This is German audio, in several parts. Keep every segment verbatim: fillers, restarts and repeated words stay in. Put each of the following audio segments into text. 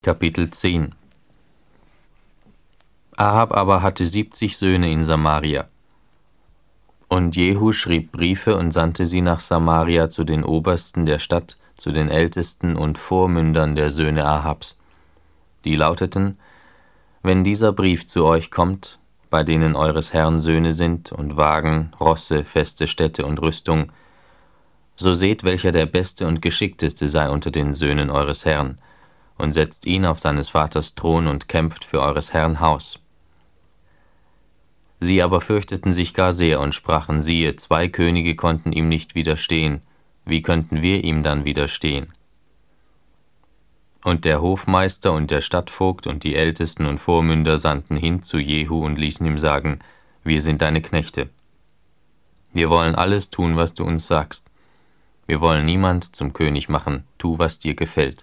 Kapitel zehn. Ahab aber hatte siebzig Söhne in Samaria. Und Jehu schrieb Briefe und sandte sie nach Samaria zu den Obersten der Stadt, zu den Ältesten und Vormündern der Söhne Ahabs. Die lauteten: Wenn dieser Brief zu euch kommt, bei denen eures Herrn Söhne sind, und Wagen, Rosse, feste Städte und Rüstung, so seht, welcher der beste und geschickteste sei unter den Söhnen eures Herrn, und setzt ihn auf seines Vaters Thron und kämpft für eures Herrn Haus. Sie aber fürchteten sich gar sehr und sprachen: Siehe, zwei Könige konnten ihm nicht widerstehen, wie könnten wir ihm dann widerstehen? Und der Hofmeister und der Stadtvogt und die Ältesten und Vormünder sandten hin zu Jehu und ließen ihm sagen: Wir sind deine Knechte. Wir wollen alles tun, was du uns sagst. Wir wollen niemand zum König machen, tu, was dir gefällt.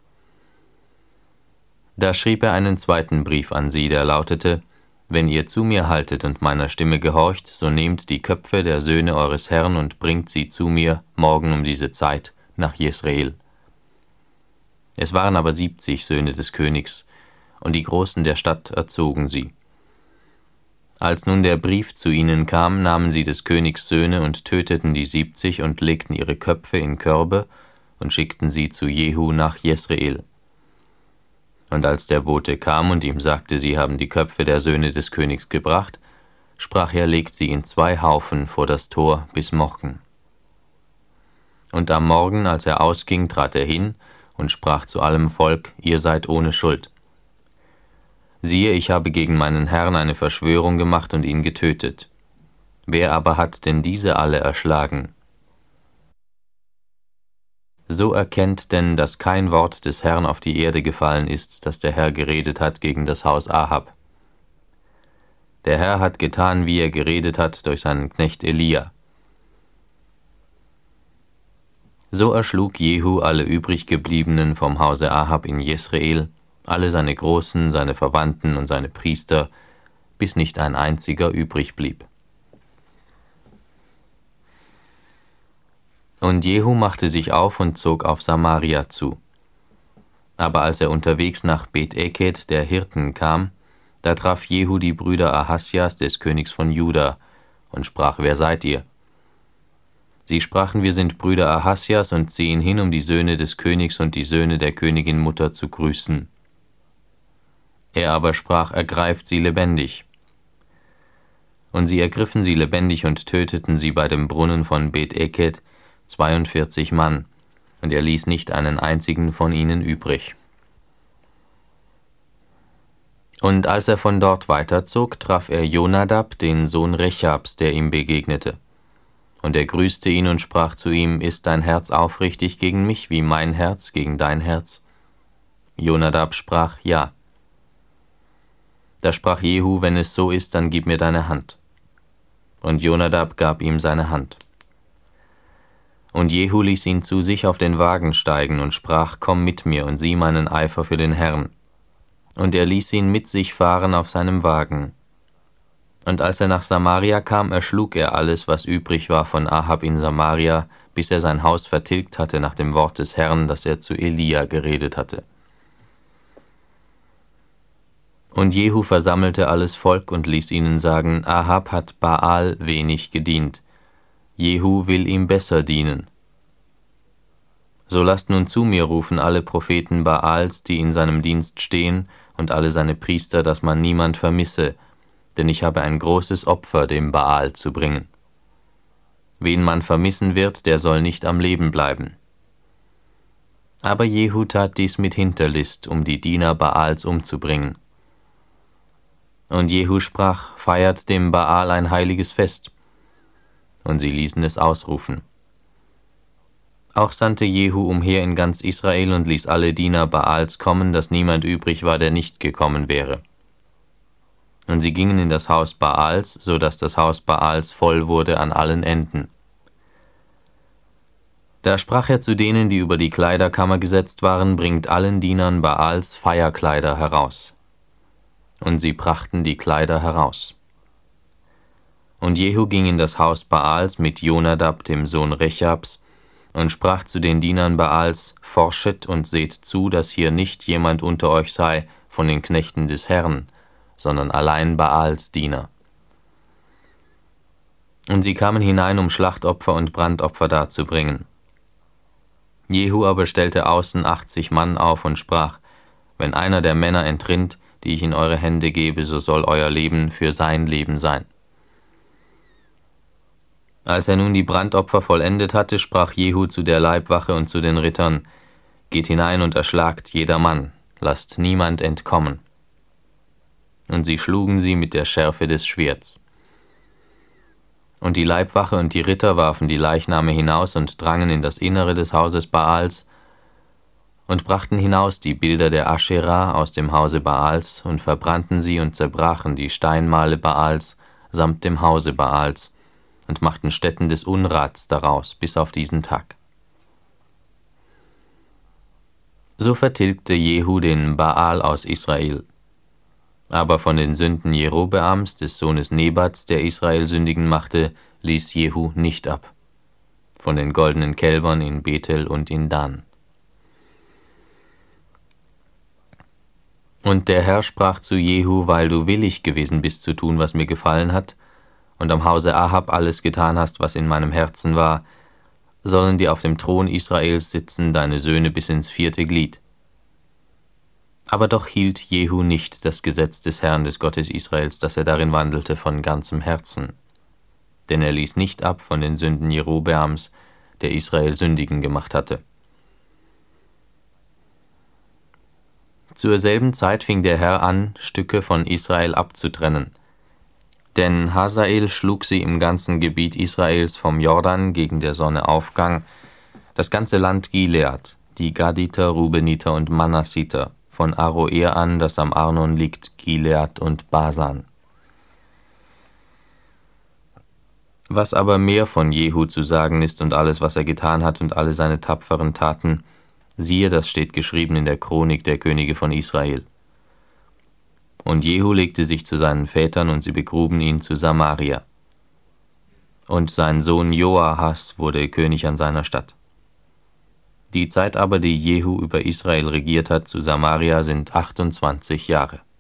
Da schrieb er einen zweiten Brief an sie, der lautete: Wenn ihr zu mir haltet und meiner Stimme gehorcht, so nehmt die Köpfe der Söhne eures Herrn und bringt sie zu mir morgen um diese Zeit nach Jesreel. Es waren aber siebzig Söhne des Königs, und die Großen der Stadt erzogen sie. Als nun der Brief zu ihnen kam, nahmen sie des Königs Söhne und töteten die siebzig und legten ihre Köpfe in Körbe und schickten sie zu Jehu nach Jesreel. Und als der Bote kam und ihm sagte, sie haben die Köpfe der Söhne des Königs gebracht, sprach er: Legt sie in zwei Haufen vor das Tor bis morgen. Und am Morgen, als er ausging, trat er hin und sprach zu allem Volk: Ihr seid ohne Schuld. Siehe, ich habe gegen meinen Herrn eine Verschwörung gemacht und ihn getötet. Wer aber hat denn diese alle erschlagen? So erkennt denn, dass kein Wort des Herrn auf die Erde gefallen ist, das der Herr geredet hat gegen das Haus Ahab. Der Herr hat getan, wie er geredet hat durch seinen Knecht Elia. So erschlug Jehu alle übriggebliebenen vom Hause Ahab in Jesreel, alle seine Großen, seine Verwandten und seine Priester, bis nicht ein einziger übrig blieb. Und Jehu machte sich auf und zog auf Samaria zu. Aber als er unterwegs nach Bet-Eked, der Hirten, kam, da traf Jehu die Brüder Ahasjas des Königs von Juda und sprach: Wer seid ihr? Sie sprachen: Wir sind Brüder Ahasjas und ziehen hin, um die Söhne des Königs und die Söhne der Königin Mutter zu grüßen. Er aber sprach: Ergreift sie lebendig. Und sie ergriffen sie lebendig und töteten sie bei dem Brunnen von Bet-Eked, zweiundvierzig Mann, und er ließ nicht einen einzigen von ihnen übrig. Und als er von dort weiterzog, traf er Jonadab, den Sohn Rechabs, der ihm begegnete. Und er grüßte ihn und sprach zu ihm: Ist dein Herz aufrichtig gegen mich, wie mein Herz gegen dein Herz? Jonadab sprach: Ja. Da sprach Jehu: Wenn es so ist, dann gib mir deine Hand. Und Jonadab gab ihm seine Hand. Und Jehu ließ ihn zu sich auf den Wagen steigen und sprach: Komm mit mir und sieh meinen Eifer für den Herrn. Und er ließ ihn mit sich fahren auf seinem Wagen. Und als er nach Samaria kam, erschlug er alles, was übrig war von Ahab in Samaria, bis er sein Haus vertilgt hatte nach dem Wort des Herrn, das er zu Elia geredet hatte. Und Jehu versammelte alles Volk und ließ ihnen sagen: Ahab hat Baal wenig gedient, Jehu will ihm besser dienen. So lasst nun zu mir rufen alle Propheten Baals, die in seinem Dienst stehen, und alle seine Priester, dass man niemand vermisse, denn ich habe ein großes Opfer dem Baal zu bringen. Wen man vermissen wird, der soll nicht am Leben bleiben. Aber Jehu tat dies mit Hinterlist, um die Diener Baals umzubringen. Und Jehu sprach: Feiert dem Baal ein heiliges Fest. Und sie ließen es ausrufen. Auch sandte Jehu umher in ganz Israel und ließ alle Diener Baals kommen, dass niemand übrig war, der nicht gekommen wäre. Und sie gingen in das Haus Baals, so dass das Haus Baals voll wurde an allen Enden. Da sprach er zu denen, die über die Kleiderkammer gesetzt waren: Bringt allen Dienern Baals Feierkleider heraus. Und sie brachten die Kleider heraus. Und Jehu ging in das Haus Baals mit Jonadab, dem Sohn Rechabs, und sprach zu den Dienern Baals: Forschet und seht zu, dass hier nicht jemand unter euch sei von den Knechten des Herrn, sondern allein Baals Diener. Und sie kamen hinein, um Schlachtopfer und Brandopfer darzubringen. Jehu aber stellte außen achtzig Mann auf und sprach: Wenn einer der Männer entrinnt, die ich in eure Hände gebe, so soll euer Leben für sein Leben sein. Als er nun die Brandopfer vollendet hatte, sprach Jehu zu der Leibwache und zu den Rittern: Geht hinein und erschlagt jedermann, lasst niemand entkommen. Und sie schlugen sie mit der Schärfe des Schwerts. Und die Leibwache und die Ritter warfen die Leichname hinaus und drangen in das Innere des Hauses Baals und brachten hinaus die Bilder der Aschera aus dem Hause Baals und verbrannten sie und zerbrachen die Steinmale Baals samt dem Hause Baals und machten Stätten des Unrats daraus bis auf diesen Tag. So vertilgte Jehu den Baal aus Israel. Aber von den Sünden Jerobeams, des Sohnes Nebats, der Israel sündigen machte, ließ Jehu nicht ab. Von den goldenen Kälbern in Bethel und in Dan. Und der Herr sprach zu Jehu: Weil du willig gewesen bist zu tun, was mir gefallen hat, und am Hause Ahab alles getan hast, was in meinem Herzen war, sollen dir auf dem Thron Israels sitzen deine Söhne bis ins vierte Glied. Aber doch hielt Jehu nicht das Gesetz des Herrn, des Gottes Israels, dass er darin wandelte, von ganzem Herzen. Denn er ließ nicht ab von den Sünden Jerobeams, der Israel sündigen gemacht hatte. Zur selben Zeit fing der Herr an, Stücke von Israel abzutrennen. Denn Hazael schlug sie im ganzen Gebiet Israels vom Jordan gegen der Sonneaufgang, das ganze Land Gilead, die Gaditer, Rubeniter und Manassiter, von Aroer an, das am Arnon liegt, Gilead und Basan. Was aber mehr von Jehu zu sagen ist und alles, was er getan hat und alle seine tapferen Taten, siehe, das steht geschrieben in der Chronik der Könige von Israel. Und Jehu legte sich zu seinen Vätern, und sie begruben ihn zu Samaria. Und sein Sohn Joahas wurde König an seiner Stadt. Die Zeit aber, die Jehu über Israel regiert hat, zu Samaria, sind achtundzwanzig Jahre.